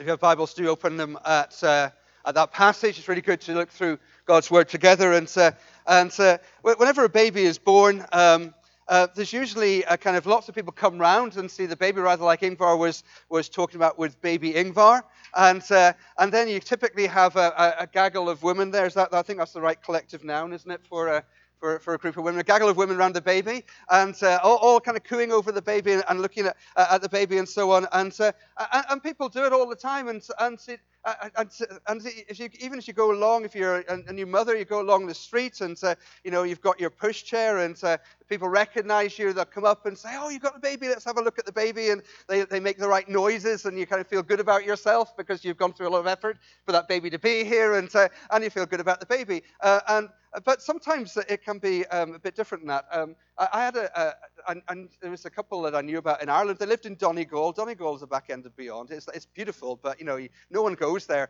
If you have Bibles, do open them at that passage. It's really good to look through God's Word together. Whenever a baby is born, there's usually kind of lots of people come round and see the baby, rather like Ingvar was talking about with baby Ingvar. And then you typically have a gaggle of women there. I think that's the right collective noun, isn't it, for a group of women, a gaggle of women around the baby, and all kind of cooing over the baby and looking at the baby and so on. And people do it all the time. Even as you go along, if you're a new mother, you go along the street and you've got your pushchair and people recognize you. They'll come up and say, "Oh, you've got the baby. Let's have a look at the baby." And they make the right noises, and you kind of feel good about yourself because you've gone through a lot of effort for that baby to be here, and you feel good about the baby. But sometimes it can be a bit different than that. I had there was a couple that I knew about in Ireland. They lived in Donegal. Donegal is the back end of Beyond. It's beautiful, but no one goes there.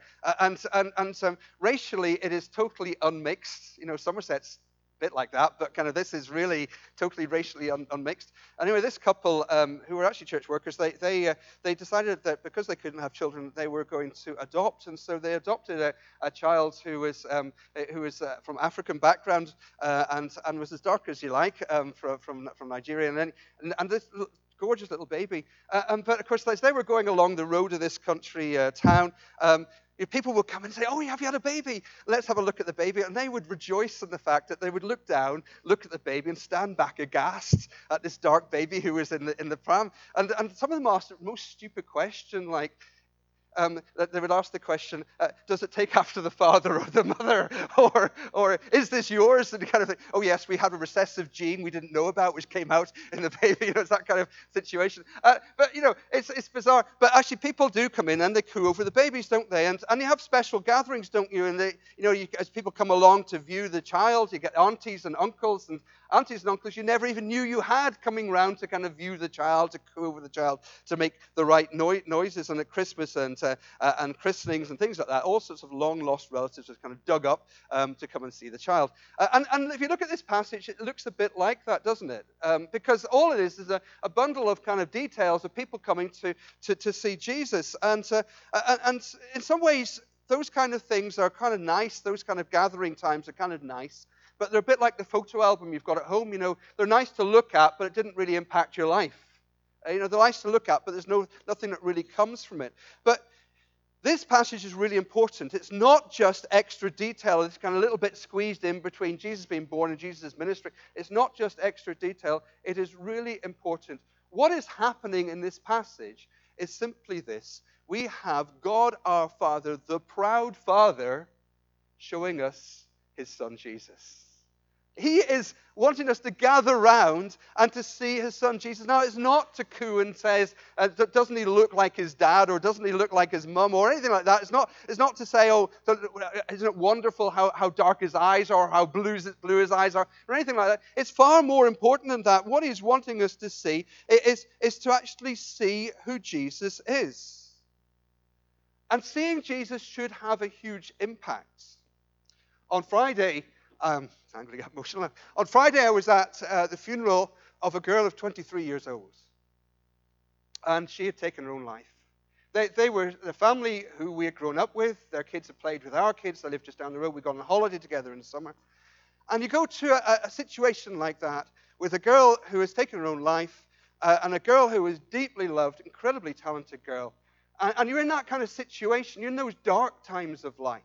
Racially, it is totally unmixed. Somerset's a bit like that, but kind of this is really totally racially unmixed. Anyway, this couple who were actually church workers, they decided that because they couldn't have children, they were going to adopt, and so they adopted a child who was from African background and was as dark as you like, from Nigeria, and this gorgeous little baby. But of course, as they were going along the road of this country town, people would come and say, "Oh, have you had a baby? Let's have a look at the baby." And they would rejoice in the fact that they would look down, look at the baby, and stand back aghast at this dark baby who was in the pram. And some of them asked the most stupid question, like, they would ask the question, does it take after the father or the mother? Or is this yours? And kind of think, "Oh, yes, we have a recessive gene we didn't know about, which came out in the baby." It's that kind of situation. But, it's bizarre. But actually, people do come in and they coo over the babies, don't they? And you have special gatherings, don't you? And as people come along to view the child, you get aunties and uncles you never even knew you had coming round to kind of view the child, to coo over the child, to make the right noises. And at Christmas and christenings and things like that, all sorts of long-lost relatives are kind of dug up to come and see the child. And if you look at this passage, it looks a bit like that, doesn't it? Because all it is a bundle of kind of details of people coming to see Jesus. And in some ways, those kind of things are kind of nice. Those kind of gathering times are kind of nice. But they're a bit like the photo album you've got at home. They're nice to look at, but it didn't really impact your life. They're nice to look at, but there's nothing that really comes from it. But this passage is really important. It's not just extra detail. It's kind of a little bit squeezed in between Jesus being born and Jesus' ministry. It's not just extra detail. It is really important. What is happening in this passage is simply this. We have God our Father, the proud Father, showing us his Son Jesus. He is wanting us to gather round and to see his Son Jesus. Now, it's not to coo and says, doesn't he look like his dad, or doesn't he look like his mum, or anything like that. It's not to say, "Oh, isn't it wonderful how dark his eyes are, or how blue his eyes are," or anything like that. It's far more important than that. What he's wanting us to see is to actually see who Jesus is. And seeing Jesus should have a huge impact. On Friday, I'm going to get emotional now. On Friday, I was at the funeral of a girl of 23 years old. And she had taken her own life. They were the family who we had grown up with. Their kids had played with our kids. They lived just down the road. We got on holiday together in the summer. And you go to a situation like that with a girl who has taken her own life and a girl who is deeply loved, incredibly talented girl. And you're in that kind of situation. You're in those dark times of life.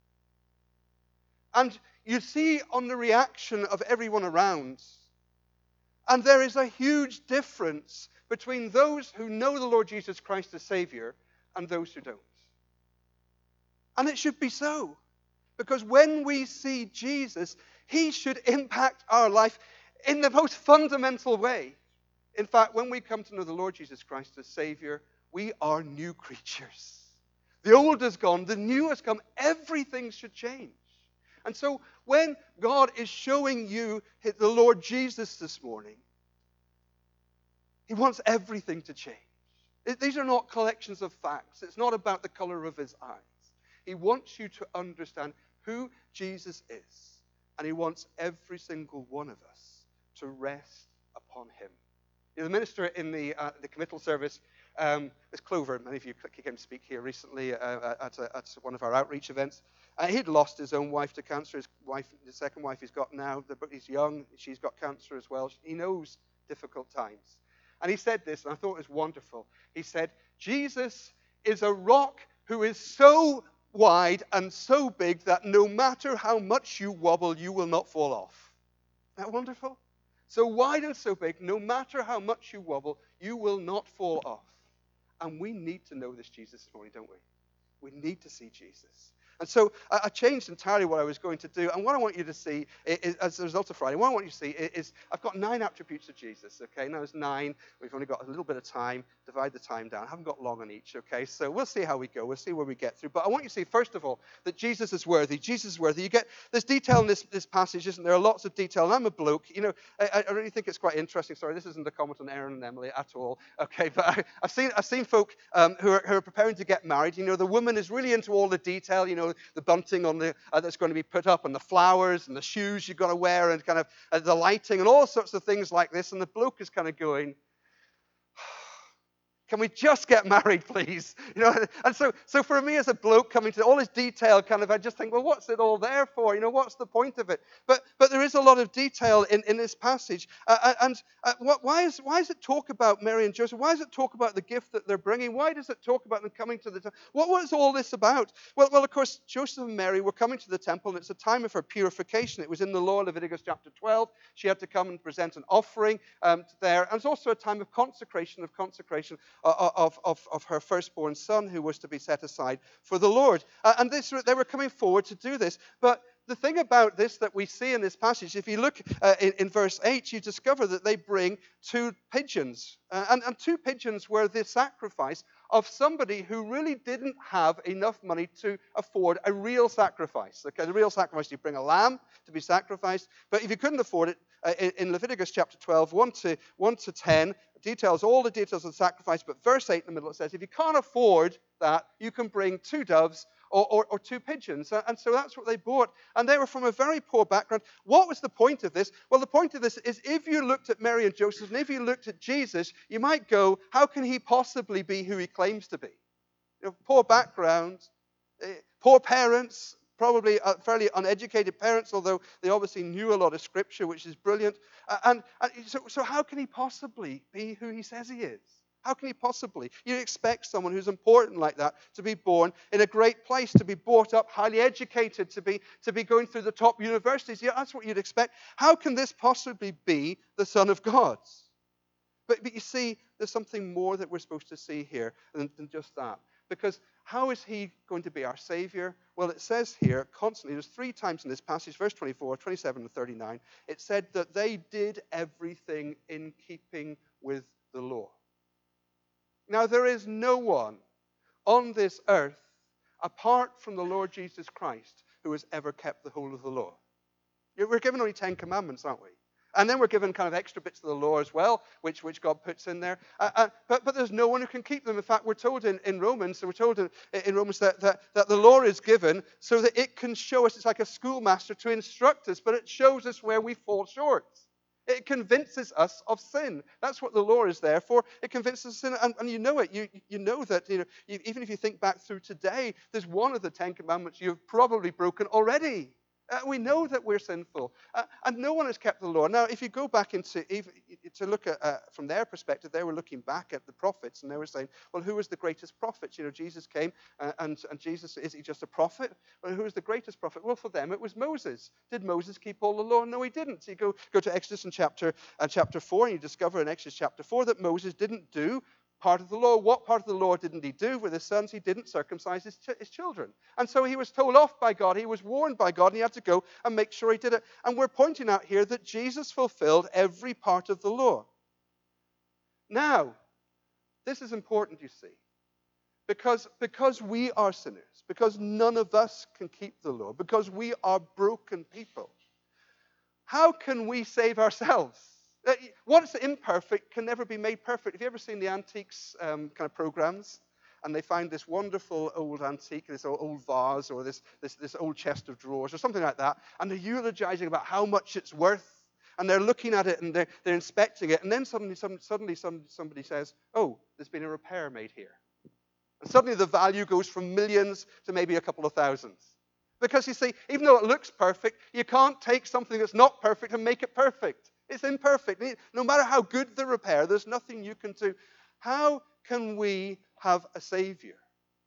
And you see on the reaction of everyone around. And there is a huge difference between those who know the Lord Jesus Christ as Savior and those who don't. And it should be so. Because when we see Jesus, he should impact our life in the most fundamental way. In fact, when we come to know the Lord Jesus Christ as Savior, we are new creatures. The old is gone, the new has come. Everything should change. And so when God is showing you the Lord Jesus this morning, he wants everything to change. These are not collections of facts. It's not about the color of his eyes. He wants you to understand who Jesus is. And he wants every single one of us to rest upon him. The minister in the committal service It's Clover. Many of you came to speak here recently at one of our outreach events. He'd lost his own wife to cancer. The second wife he's got now, he's young. She's got cancer as well. He knows difficult times. And he said this, and I thought it was wonderful. He said, Jesus is a rock who is so wide and so big that no matter how much you wobble, you will not fall off. Isn't that wonderful? So wide and so big, no matter how much you wobble, you will not fall off. And we need to know this Jesus this morning, don't we? We need to see Jesus. And so I changed entirely what I was going to do. And what I want you to see is, as a result of Friday, what I want you to see is I've got 9 attributes of Jesus, okay? Now there's 9. We've only got a little bit of time. Divide the time down. I haven't got long on each, okay? So we'll see how we go. We'll see where we get through. But I want you to see, first of all, that Jesus is worthy. Jesus is worthy. There's detail in this passage, isn't there? Lots of detail. And I'm a bloke. You know, I really think it's quite interesting. Sorry, this isn't a comment on Aaron and Emily at all, okay? But I've seen folk who are preparing to get married. You know, the woman is really into all the detail, you know, the bunting on the that's going to be put up, and the flowers, and the shoes you've got to wear, and kind of the lighting, and all sorts of things like this. And the bloke is kind of going, can we just get married, please? You know, and so for me as a bloke coming to all this detail, kind of, I just think, well, what's it all there for? You know, what's the point of it? But there is a lot of detail in this passage. Why does it talk about Mary and Joseph? Why does it talk about the gift that they're bringing? Why does it talk about them coming to the temple? What was all this about? Well, of course, Joseph and Mary were coming to the temple, and it's a time of her purification. It was in the law, Leviticus chapter 12. She had to come and present an offering there. And it's also a time of consecration of her firstborn son, who was to be set aside for the Lord. And they were coming forward to do this. But the thing about this that we see in this passage, if you look in verse 8, you discover that they bring 2 pigeons. And 2 pigeons were the sacrifice of somebody who really didn't have enough money to afford a real sacrifice. Okay, the real sacrifice, you bring a lamb to be sacrificed. But if you couldn't afford it, in Leviticus chapter 12, 1 to 10, all the details of the sacrifice. But verse 8 in the middle, it says, if you can't afford that, you can bring 2 doves or 2 pigeons. And so that's what they bought. And they were from a very poor background. What was the point of this? Well, the point of this is, if you looked at Mary and Joseph, and if you looked at Jesus, you might go, how can he possibly be who he claims to be? You know, poor background, poor parents, probably fairly uneducated parents, although they obviously knew a lot of scripture, which is brilliant. So how can he possibly be who he says he is? How can he possibly? You'd expect someone who's important like that to be born in a great place, to be brought up, highly educated, to be going through the top universities. Yeah, that's what you'd expect. How can this possibly be the Son of God? But you see, there's something more that we're supposed to see here than just that. Because how is he going to be our Savior? Well, it says here constantly, there's 3 times in this passage, verse 24, 27, and 39, it said that they did everything in keeping with the law. Now, there is no one on this earth, apart from the Lord Jesus Christ, who has ever kept the whole of the law. We're given only 10 commandments, aren't we? And then we're given kind of extra bits of the law as well, which God puts in there. But there's no one who can keep them. In fact, we're told in Romans, that the law is given so that it can show us, it's like a schoolmaster to instruct us, but it shows us where we fall short. It convinces us of sin. That's what the law is there for. It convinces us of sin, and you know it. You know that, even if you think back through today, there's one of the 10 commandments you've probably broken already. We know that we're sinful, and no one has kept the law. Now, if you go back to look at from their perspective, they were looking back at the prophets, and they were saying, well, who was the greatest prophet? Jesus came, and Jesus, is he just a prophet? Well, who was the greatest prophet? Well, for them, it was Moses. Did Moses keep all the law? No, he didn't. So you go to Exodus in chapter 4, and you discover in Exodus chapter 4 that Moses didn't do part of the law. What part of the law didn't he do with his sons? He didn't circumcise his children. And so he was told off by God. He was warned by God, and he had to go and make sure he did it. And we're pointing out here that Jesus fulfilled every part of the law. Now, this is important, you see, because we are sinners, because none of us can keep the law, because we are broken people. How can we save ourselves? What's imperfect can never be made perfect. Have you ever seen the antiques kind of programs? And they find this wonderful old antique, this old vase, or this old chest of drawers, or something like that, and they're eulogizing about how much it's worth. and they're looking at it and they're inspecting it, and then suddenly somebody says, oh, there's been a repair made here. And suddenly the value goes from millions to maybe a couple of thousands. Because you see, even though it looks perfect, you can't take something that's not perfect and make it perfect. It's imperfect. No matter how good the repair, there's nothing you can do. How can we have a Savior?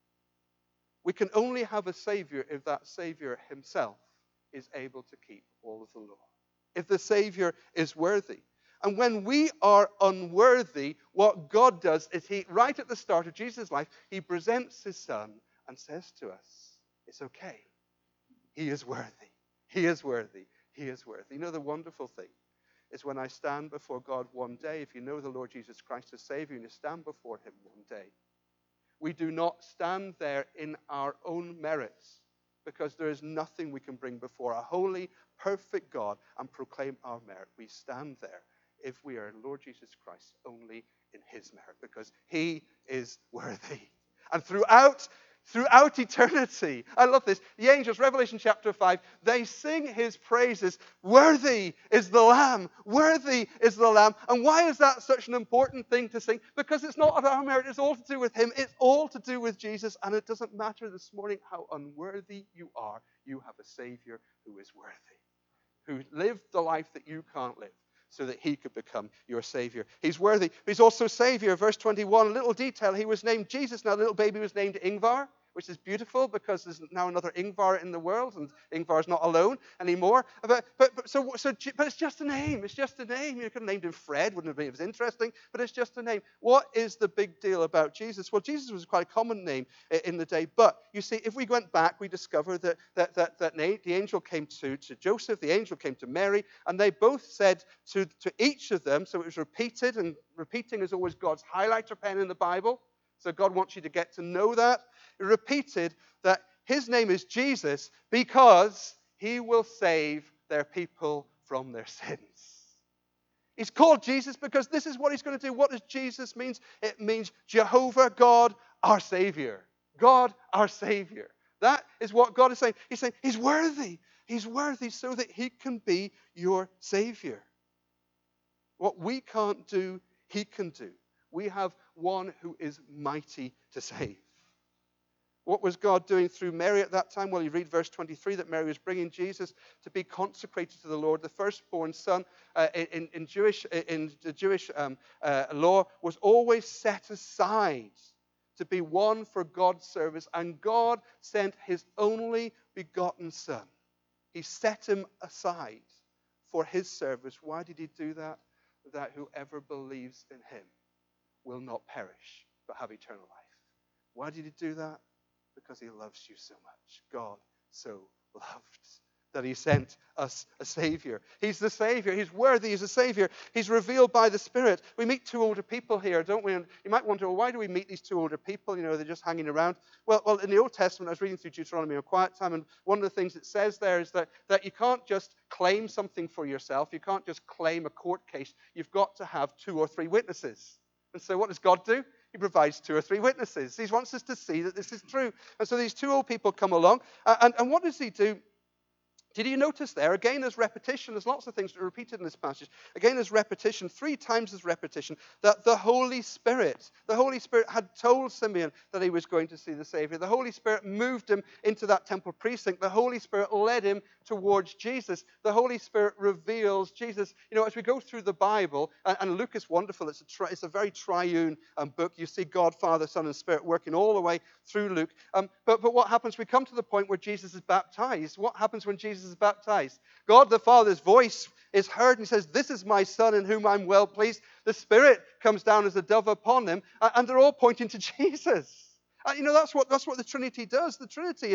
We can only have a Savior if that Savior himself is able to keep all of the law. If the Savior is worthy. And when we are unworthy, what God does is he, right at the start of Jesus' life, he presents his Son and says to us, it's okay. He is worthy. He is worthy. He is worthy. You know, the wonderful thing is when I stand before God one day, if you know the Lord Jesus Christ as Savior and you stand before him one day, we do not stand there in our own merits, because there is nothing we can bring before a holy, perfect God and proclaim our merit. We stand there, if we are in Lord Jesus Christ, only in his merit, because he is worthy. And throughout eternity, I love this, the angels, Revelation chapter 5, they sing his praises. Worthy is the Lamb. Worthy is the Lamb. And why is that such an important thing to sing? Because it's not of our merit. It's all to do with him. It's all to do with Jesus. And it doesn't matter this morning how unworthy you are. You have a Savior who is worthy, who lived the life that you can't live, so that he could become your Savior. He's worthy. He's also Savior. Verse 21, a little detail. He was named Jesus. Now, the little baby was named Ingvar, which is beautiful because there's now another Ingvar in the world, and Ingvar's not alone anymore. But it's just a name. It's just a name. You could have named him Fred. Wouldn't have been as interesting, but it's just a name. What is the big deal about Jesus? Well, Jesus was quite a common name in the day. But you see, if we went back, we discover that the angel came to Joseph, the angel came to Mary, and they both said to each of them, so it was repeated, and repeating is always God's highlighter pen in the Bible. So God wants you to get to know that. He repeated that his name is Jesus because he will save their people from their sins. He's called Jesus because this is what he's going to do. What does Jesus mean? It means Jehovah, God, our Savior. God, our Savior. That is what God is saying. He's saying he's worthy. He's worthy so that he can be your Savior. What we can't do, he can do. We have one who is mighty to save. What was God doing through Mary at that time? Well, you read verse 23 that Mary was bringing Jesus to be consecrated to the Lord. The firstborn son in the Jewish law was always set aside to be one for God's service. And God sent his only begotten son. He set him aside for his service. Why did he do that? That whoever believes in him will not perish, but have eternal life. Why did he do that? Because he loves you so much. God so loved that he sent us a Savior. He's the Savior. He's worthy. He's a Savior. He's revealed by the Spirit. We meet two older people here, don't we? And you might wonder, well, why do we meet these two older people? You know, they're just hanging around. Well, in the Old Testament, I was reading through Deuteronomy in a quiet time, and one of the things it says there is that you can't just claim something for yourself. You can't just claim a court case. You've got to have 2 or 3 witnesses. And so what does God do? He provides 2 or 3 witnesses. He wants us to see that this is true. And so these 2 old people come along. And what does he do? Did you notice there? Again, there's repetition. There's lots of things that are repeated in this passage. Again, there's repetition. 3 times there's repetition. That the Holy Spirit had told Simeon that he was going to see the Savior. The Holy Spirit moved him into that temple precinct. The Holy Spirit led him towards Jesus. The Holy Spirit reveals Jesus. You know, as we go through the Bible, and Luke is wonderful. It's a very triune book. You see God, Father, Son, and Spirit working all the way through Luke. But what happens? We come to the point where Jesus is baptized. What happens when Jesus is baptized? God the Father's voice is heard, and he says, "This is my Son in whom I'm well pleased." The Spirit comes down as a dove upon him, and they're all pointing to Jesus. You know, that's what the Trinity does. The Trinity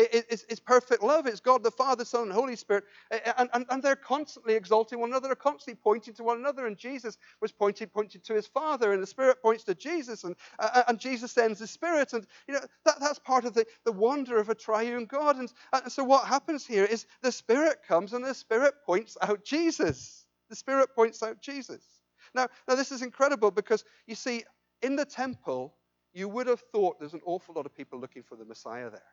is perfect love. It's God the Father, Son, and Holy Spirit. And they're constantly exalting one another. They're constantly pointing to one another. And Jesus was pointing to his Father. And the Spirit points to Jesus. And Jesus sends the Spirit. And, you know, that's part of the wonder of a triune God. And so what happens here is the Spirit comes and the Spirit points out Jesus. The Spirit points out Jesus. Now this is incredible because, you see, in the temple, you would have thought there's an awful lot of people looking for the Messiah there.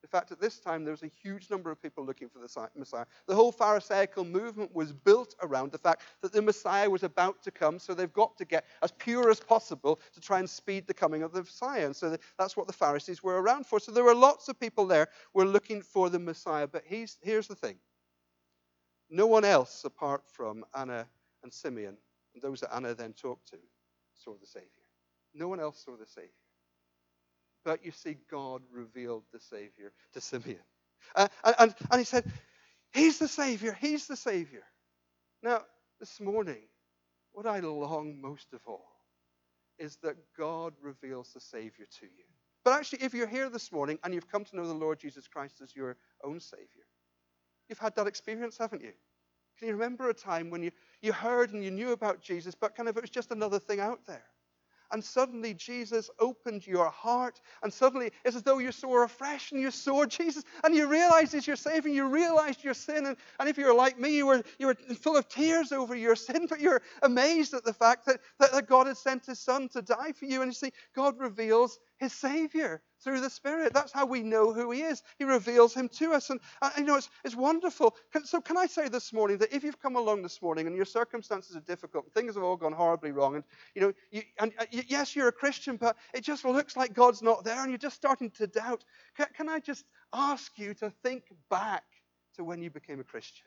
In fact, at this time, there was a huge number of people looking for the Messiah. The whole Pharisaical movement was built around the fact that the Messiah was about to come, so they've got to get as pure as possible to try and speed the coming of the Messiah. And so that's what the Pharisees were around for. So there were lots of people there who were looking for the Messiah. But here's the thing. No one else apart from Anna and Simeon, and those that Anna then talked to, saw the Savior. No one else saw the Savior. But you see, God revealed the Savior to Simeon. And he said, he's the Savior, he's the Savior. Now, this morning, what I long most of all is that God reveals the Savior to you. But actually, if you're here this morning and you've come to know the Lord Jesus Christ as your own Savior, you've had that experience, haven't you? Can you remember a time when you heard and you knew about Jesus, but kind of it was just another thing out there? And suddenly Jesus opened your heart, and suddenly it's as though you saw afresh and you saw Jesus, and you realized he's your Savior, you realized your sin, and if you're like me, you were full of tears over your sin, but you're amazed at the fact that God had sent his Son to die for you. And you see, God reveals his Savior through the Spirit. That's how we know who he is. He reveals him to us. And you know, it's wonderful. So can I say this morning that if you've come along this morning and your circumstances are difficult, things have all gone horribly wrong, and you know, yes, you're a Christian, but it just looks like God's not there, and you're just starting to doubt. Can I just ask you to think back to when you became a Christian?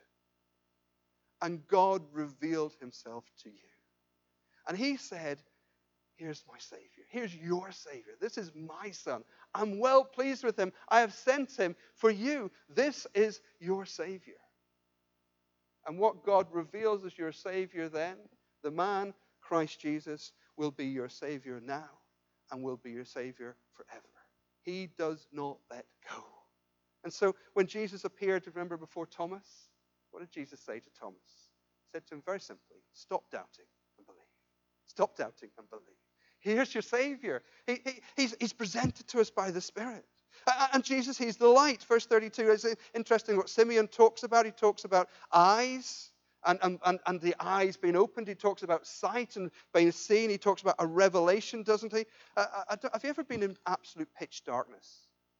And God revealed himself to you. And he said, here's my Savior. Here's your Savior. This is my Son. I'm well pleased with him. I have sent him for you. This is your Savior. And what God reveals as your Savior then, the man, Christ Jesus, will be your Savior now and will be your Savior forever. He does not let go. And so when Jesus appeared, remember, before Thomas, what did Jesus say to Thomas? He said to him very simply, stop doubting and believe. Stop doubting and believe. Here's your Savior. He's presented to us by the Spirit. And Jesus, he's the light. Verse 32 is interesting what Simeon talks about. He talks about eyes and the eyes being opened. He talks about sight and being seen. He talks about a revelation, doesn't he? Have you ever been in absolute pitch darkness?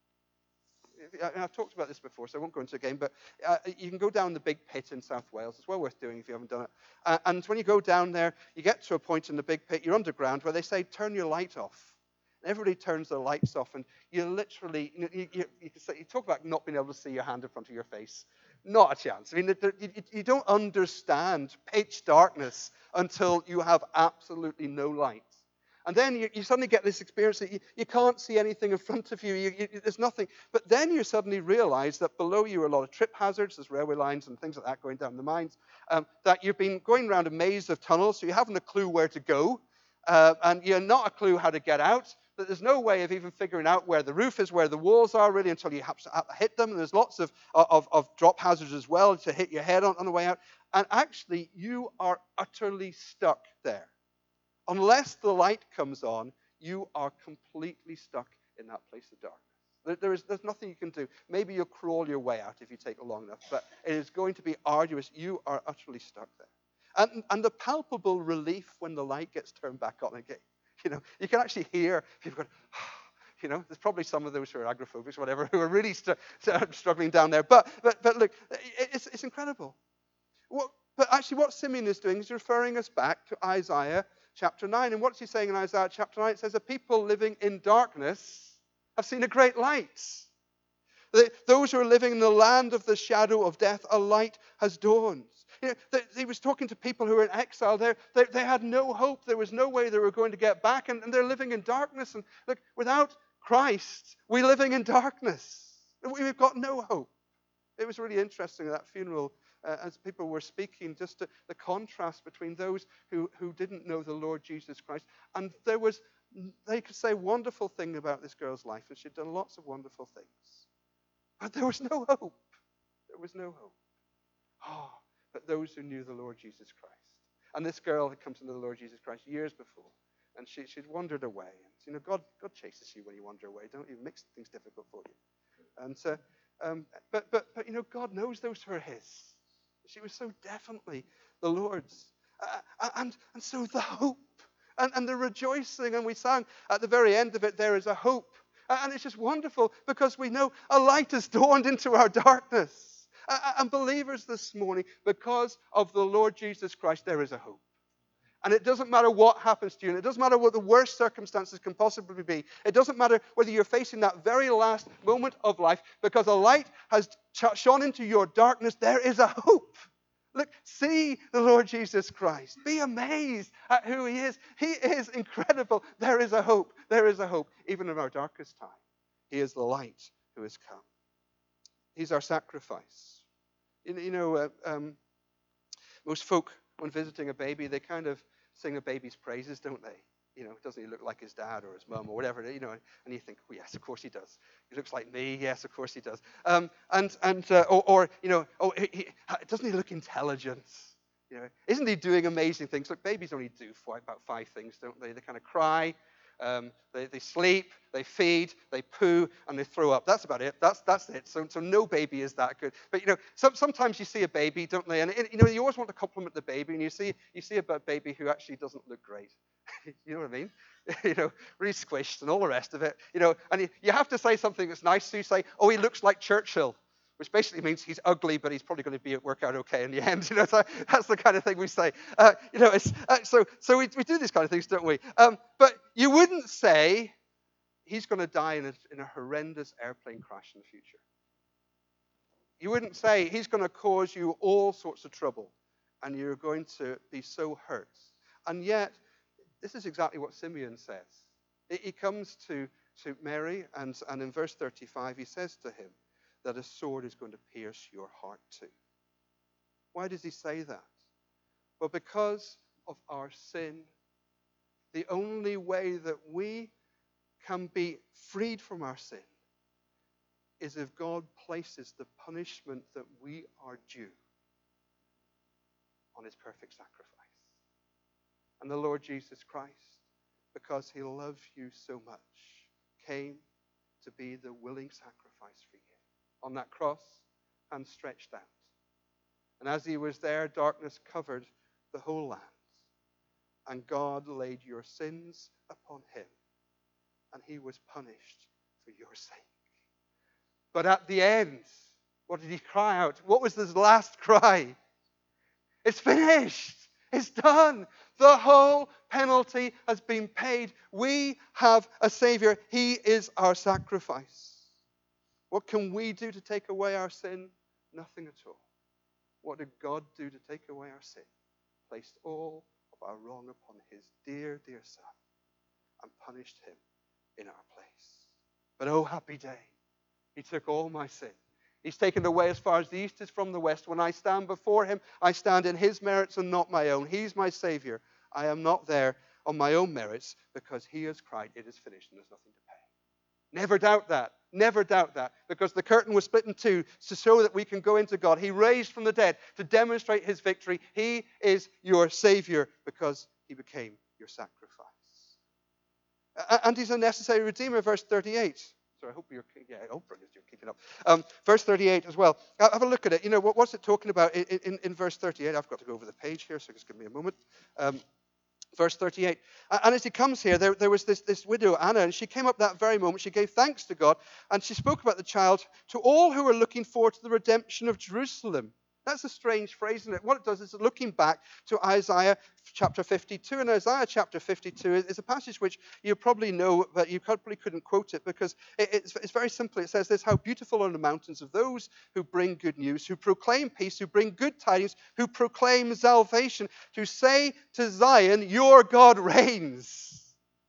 I've talked about this before, so I won't go into it again, but you can go down the big pit in South Wales. It's well worth doing if you haven't done it. And when you go down there, you get to a point in the big pit, you're underground, where they say, turn your light off. And everybody turns their lights off, and you literally, you talk about not being able to see your hand in front of your face. Not a chance. I mean, you don't understand pitch darkness until you have absolutely no light. And then you suddenly get this experience that you can't see anything in front of you. There's nothing. But then you suddenly realize that below you are a lot of trip hazards. There's railway lines and things like that going down the mines. That you've been going around a maze of tunnels, so you haven't a clue where to go. And you're not a clue how to get out. That there's no way of even figuring out where the roof is, where the walls are, really, until you have to hit them. And there's lots of drop hazards as well to hit your head on the way out. And actually, you are utterly stuck there. Unless the light comes on, you are completely stuck in that place of darkness. There's nothing you can do. Maybe you'll crawl your way out if you take long enough, but it is going to be arduous. You are utterly stuck there. And the palpable relief when the light gets turned back on again. You know, you can actually hear people going, you know, there's probably some of those who are agoraphobics, whatever, who are really struggling down there. But look, it's incredible. But actually what Simeon is doing is referring us back to Isaiah chapter 9. And what's he saying in Isaiah chapter 9? It says, the people living in darkness have seen a great light. Those who are living in the land of the shadow of death, a light has dawned. You know, he was talking to people who were in exile. They had no hope. There was no way they were going to get back. And they're living in darkness. And look, without Christ, we're living in darkness. We've got no hope. It was really interesting at that funeral, as people were speaking, just the contrast between those who didn't know the Lord Jesus Christ. And they could say wonderful thing about this girl's life, and she'd done lots of wonderful things. But there was no hope. There was no hope. Oh, but those who knew the Lord Jesus Christ. And this girl had come to know the Lord Jesus Christ years before, and she'd wandered away. And you know, God chases you when you wander away. Don't even make things difficult for you. And but you know, God knows those who are His. She was so definitely the Lord's. And so the hope and the rejoicing, and we sang at the very end of it, there is a hope. And it's just wonderful because we know a light has dawned into our darkness. And believers this morning, because of the Lord Jesus Christ, there is a hope. And it doesn't matter what happens to you, and it doesn't matter what the worst circumstances can possibly be. It doesn't matter whether you're facing that very last moment of life, because a light has shone into your darkness. There is a hope. Look, see the Lord Jesus Christ. Be amazed at who he is. He is incredible. There is a hope. There is a hope, even in our darkest time. He is the light who has come. He's our sacrifice. Most folk, when visiting a baby, they kind of sing a baby's praises, don't they? Doesn't he look like his dad or his mum or whatever? And you think, well, yes, of course he does. He looks like me. Yes, of course he does. Doesn't he look intelligent? Isn't he doing amazing things? Look, babies only do about 5 things, don't they? They kind of cry, they sleep, they feed, they poo, and they throw up. That's about it. That's it. So no baby is that good. But sometimes you see a baby, don't they? And you always want to compliment the baby, and you see a baby who actually doesn't look great. You know what I mean? Really squished and all the rest of it. And you have to say something that's nice. So you say, "Oh, he looks like Churchill," which basically means he's ugly, but he's probably going to work out okay in the end. So that's the kind of thing we say. So we do these kind of things, don't we? But you wouldn't say he's going to die in a horrendous airplane crash in the future. You wouldn't say he's going to cause you all sorts of trouble, and you're going to be so hurt. And yet, this is exactly what Simeon says. He comes to Mary, and in verse 35, he says to him that a sword is going to pierce your heart too. Why does he say that? Well, because of our sin. The only way that we can be freed from our sin is if God places the punishment that we are due on his perfect sacrifice. And the Lord Jesus Christ, because he loves you so much, came to be the willing sacrifice for you. On that cross, hands stretched out. And as he was there, darkness covered the whole land. And God laid your sins upon him. And he was punished for your sake. But at the end, what did he cry out? What was his last cry? It's finished. It's done. The whole penalty has been paid. We have a Savior. He is our sacrifice. What can we do to take away our sin? Nothing at all. What did God do to take away our sin? Placed all of our wrong upon his dear, dear Son and punished him in our place. But oh, happy day. He took all my sin. He's taken away as far as the east is from the west. When I stand before him, I stand in his merits and not my own. He's my Savior. I am not there on my own merits because he has cried, it is finished, and there's nothing to pay. Never doubt that. Never doubt that. Because the curtain was split in two to show that we can go into God. He raised from the dead to demonstrate his victory. He is your Savior because he became your sacrifice. And he's a necessary Redeemer, verse 38. I hope you're keeping up. Verse 38 as well. Have a look at it. What's it talking about in verse 38? I've got to go over the page here, so just give me a moment. Verse 38. And as he comes here, there was this widow, Anna, and she came up that very moment. She gave thanks to God, and she spoke about the child to all who were looking forward to the redemption of Jerusalem. That's a strange phrase, isn't it? What it does is looking back to Isaiah chapter 52. And Isaiah chapter 52 is a passage which you probably know, but you probably couldn't quote it because it's very simple. It says this: how beautiful are the mountains of those who bring good news, who proclaim peace, who bring good tidings, who proclaim salvation, who say to Zion, your God reigns.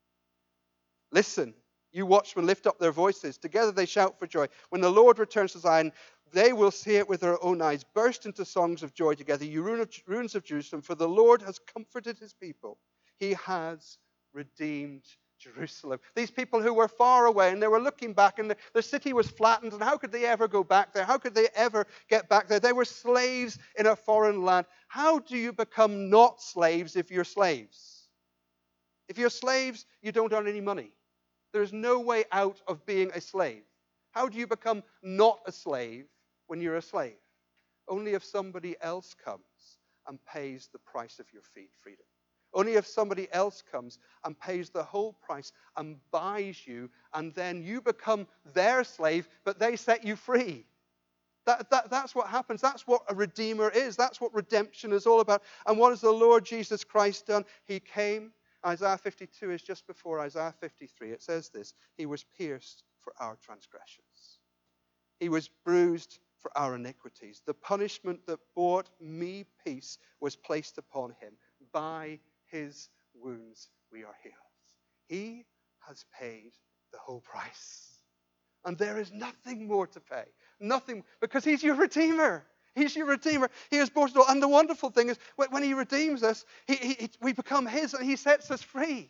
Listen, you watchmen lift up their voices. Together they shout for joy. When the Lord returns to Zion, they will see it with their own eyes, burst into songs of joy together, you ruins of Jerusalem, for the Lord has comforted his people. He has redeemed Jerusalem. These people who were far away, and they were looking back, and the city was flattened, and how could they ever go back there? How could they ever get back there? They were slaves in a foreign land. How do you become not slaves if you're slaves? If you're slaves, you don't earn any money. There's no way out of being a slave. How do you become not a slave when you're a slave? Only if somebody else comes and pays the price of your freedom. Only if somebody else comes and pays the whole price and buys you, and then you become their slave, but they set you free. That's what happens. That's what a redeemer is. That's what redemption is all about. And what has the Lord Jesus Christ done? He came. Isaiah 52 is just before Isaiah 53. It says this: He was pierced for our transgressions. He was bruised for our iniquities. The punishment that brought me peace was placed upon him. By his wounds we are healed. He has paid the whole price. And there is nothing more to pay. Nothing, because he's your redeemer. He's your redeemer. He has bought it all. And the wonderful thing is, when he redeems us, we become his and he sets us free.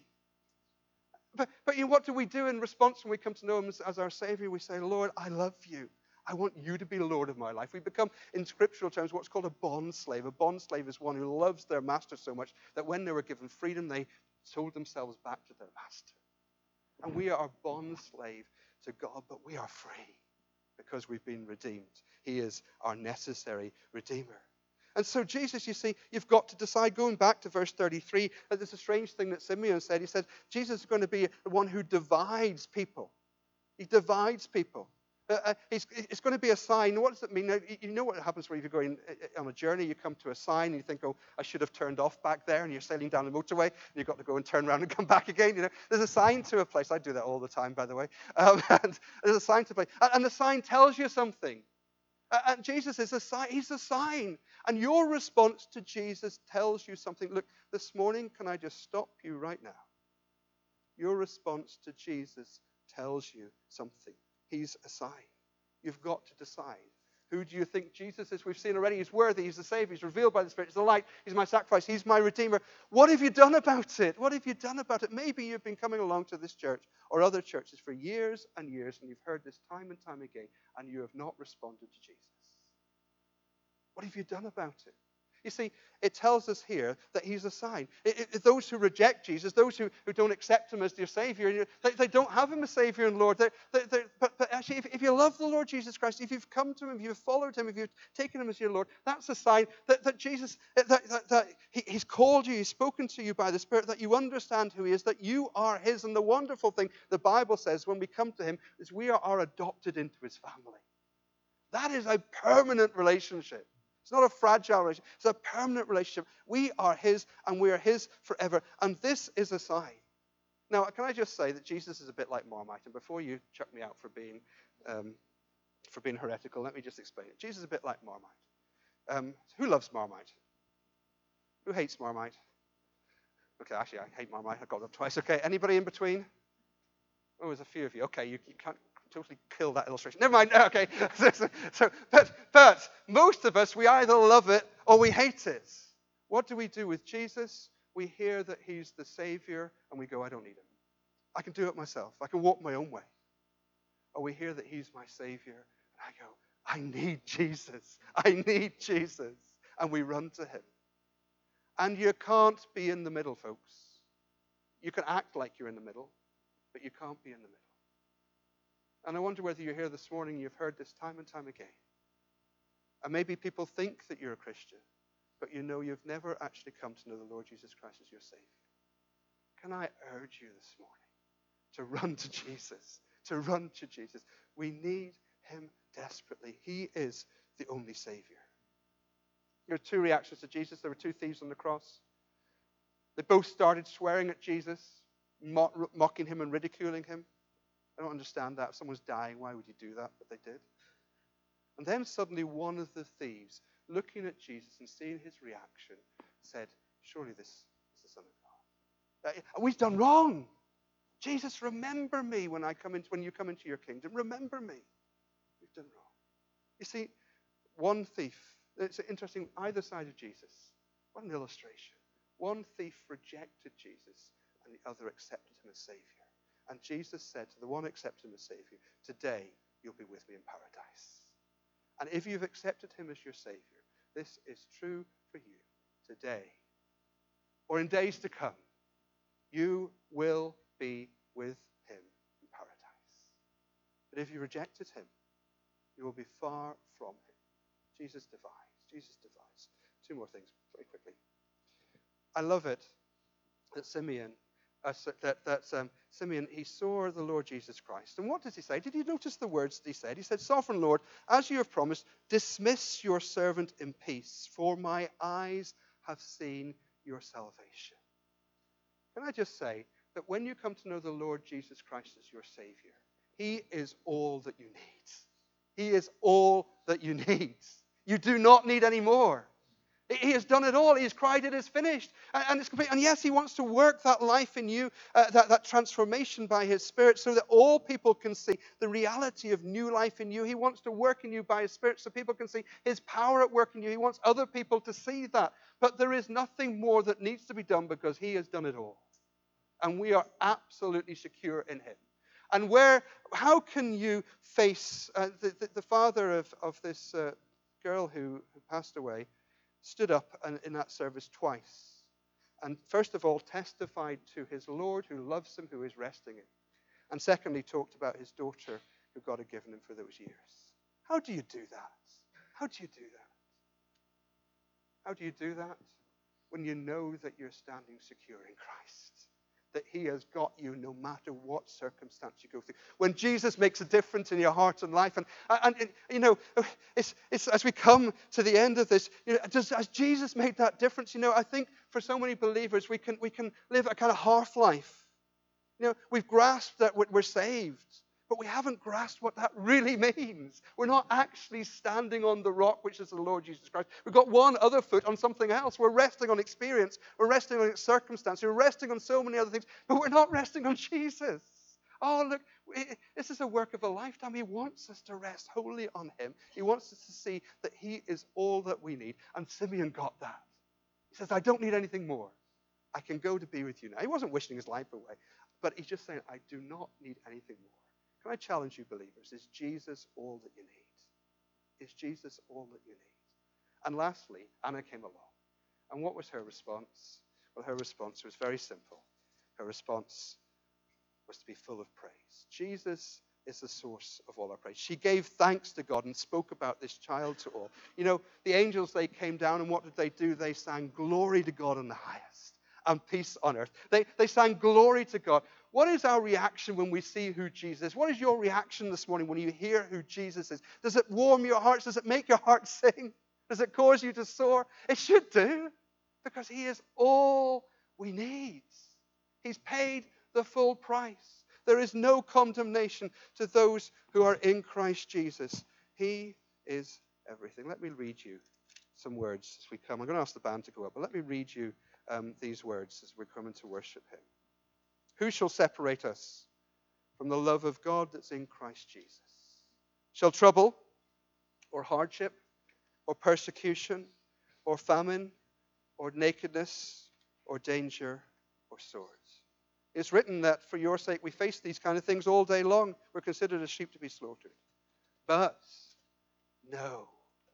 But what do we do in response when we come to know him as our Savior? We say, Lord, I love you. I want you to be the Lord of my life. We become, in scriptural terms, what's called a bond slave. A bond slave is one who loves their master so much that when they were given freedom, they sold themselves back to their master. And we are a bond slave to God, but we are free because we've been redeemed. He is our necessary redeemer. And so Jesus, you see, you've got to decide, going back to verse 33, that there's a strange thing that Simeon said. He said, Jesus is going to be the one who divides people. He divides people. It's going to be a sign. What does it mean? Now, you know what happens when you're going on a journey, you come to a sign and you think, oh, I should have turned off back there, and you're sailing down the motorway and you've got to go and turn around and come back again. You know, there's a sign to a place. I do that all the time, by the way. And there's a sign to a place. And the sign tells you something. And Jesus is a sign. He's a sign. And your response to Jesus tells you something. Look, this morning, can I just stop you right now? Your response to Jesus tells you something. He's a sign. You've got to decide. Who do you think Jesus is? We've seen already. He's worthy. He's the Savior. He's revealed by the Spirit. He's the light. He's my sacrifice. He's my Redeemer. What have you done about it? What have you done about it? Maybe you've been coming along to this church or other churches for years and years, and you've heard this time and time again, and you have not responded to Jesus. What have you done about it? You see, it tells us here that he's a sign. Those who reject Jesus, those who don't accept him as their Savior, they don't have him as Savior and Lord. But actually, if you love the Lord Jesus Christ, if you've come to him, if you've followed him, if you've taken him as your Lord, that's a sign that Jesus, that he's called you, he's spoken to you by the Spirit, that you understand who he is, that you are his. And the wonderful thing, the Bible says, when we come to him, is we are adopted into his family. That is a permanent relationship. It's not a fragile relationship. It's a permanent relationship. We are his, and we are his forever. And this is a sign. Now, can I just say that Jesus is a bit like Marmite? And before you chuck me out for being heretical, let me just explain it. Jesus is a bit like Marmite. Who loves Marmite? Who hates Marmite? Okay, actually, I hate Marmite. I got it up twice. Okay, anybody in between? Oh, there's a few of you. Okay, you can't totally kill that illustration. Never mind. Okay. But most of us, we either love it or we hate it. What do we do with Jesus? We hear that he's the Savior and we go, I don't need him. I can do it myself. I can walk my own way. Or we hear that he's my Savior and I go, I need Jesus. I need Jesus. And we run to him. And you can't be in the middle, folks. You can act like you're in the middle, but you can't be in the middle. And I wonder whether you're here this morning and you've heard this time and time again. And maybe people think that you're a Christian, but you know you've never actually come to know the Lord Jesus Christ as your Savior. Can I urge you this morning to run to Jesus, to run to Jesus? We need him desperately. He is the only Savior. There are two reactions to Jesus. There were two thieves on the cross. They both started swearing at Jesus, mocking him and ridiculing him. I don't understand that. If someone's dying, why would you do that? But they did. And then suddenly one of the thieves, looking at Jesus and seeing his reaction, said, surely this is the Son of God. We've done wrong. Jesus, remember me when you come into your kingdom. Remember me. We've done wrong. You see, one thief, it's interesting, either side of Jesus. What an illustration. One thief rejected Jesus and the other accepted him as Savior. And Jesus said to the one accepting him as Savior, today you'll be with me in paradise. And if you've accepted him as your Savior, this is true for you today or in days to come. You will be with him in paradise. But if you rejected him, you will be far from him. Jesus divides. Jesus divides. Two more things very quickly. I love it that Simeon, he saw the Lord Jesus Christ. And what does he say? Did you notice the words that he said? He said, Sovereign Lord, as you have promised, dismiss your servant in peace, for my eyes have seen your salvation. Can I just say that when you come to know the Lord Jesus Christ as your Savior, he is all that you need. He is all that you need. You do not need any more. He has done it all. He has cried, it is finished. And it's complete. And yes, he wants to work that life in you, that transformation by his Spirit, so that all people can see the reality of new life in you. He wants to work in you by his Spirit so people can see his power at work in you. He wants other people to see that. But there is nothing more that needs to be done because he has done it all. And we are absolutely secure in him. And how can you face the father of this girl who passed away? Stood up in that service twice. And first of all, testified to his Lord who loves him, who is resting him. And secondly, talked about his daughter who God had given him for those years. How do you do that? How do you do that? How do you do that? When you know that you're standing secure in Christ. That he has got you no matter what circumstance you go through. When Jesus makes a difference in your heart and life, and you know, it's as we come to the end of this, you know, as Jesus made that difference, you know, I think for so many believers we can live a kind of half life. You know, we've grasped that we're saved, but we haven't grasped what that really means. We're not actually standing on the rock, which is the Lord Jesus Christ. We've got one other foot on something else. We're resting on experience. We're resting on circumstance. We're resting on so many other things, but we're not resting on Jesus. Oh, look, this is a work of a lifetime. He wants us to rest wholly on him. He wants us to see that he is all that we need. And Simeon got that. He says, I don't need anything more. I can go to be with you now. He wasn't wishing his life away, but he's just saying, I do not need anything more. Can I challenge you, believers? Is Jesus all that you need? Is Jesus all that you need? And lastly, Anna came along. And what was her response? Well, her response was very simple. Her response was to be full of praise. Jesus is the source of all our praise. She gave thanks to God and spoke about this child to all. You know, the angels, they came down, and what did they do? They sang glory to God in the highest and peace on earth. They sang glory to God. What is our reaction when we see who Jesus is? What is your reaction this morning when you hear who Jesus is? Does it warm your hearts? Does it make your heart sing? Does it cause you to soar? It should do, because he is all we need. He's paid the full price. There is no condemnation to those who are in Christ Jesus. He is everything. Let me read you some words as we come. I'm going to ask the band to go up, but let me read you these words as we're coming to worship him. Who shall separate us from the love of God that's in Christ Jesus? Shall trouble or hardship or persecution or famine or nakedness or danger or swords? It's written that for your sake we face these kind of things all day long. We're considered as sheep to be slaughtered. But no,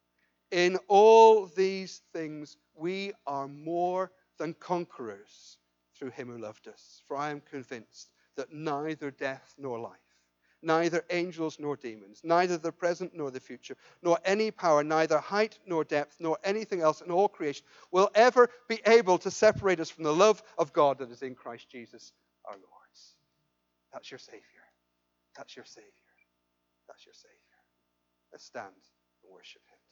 in all these things we are more than conquerors through him who loved us. For I am convinced that neither death nor life, neither angels nor demons, neither the present nor the future, nor any power, neither height nor depth, nor anything else in all creation will ever be able to separate us from the love of God that is in Christ Jesus our Lord. That's your Savior. That's your Savior. That's your Savior. Let's stand and worship him.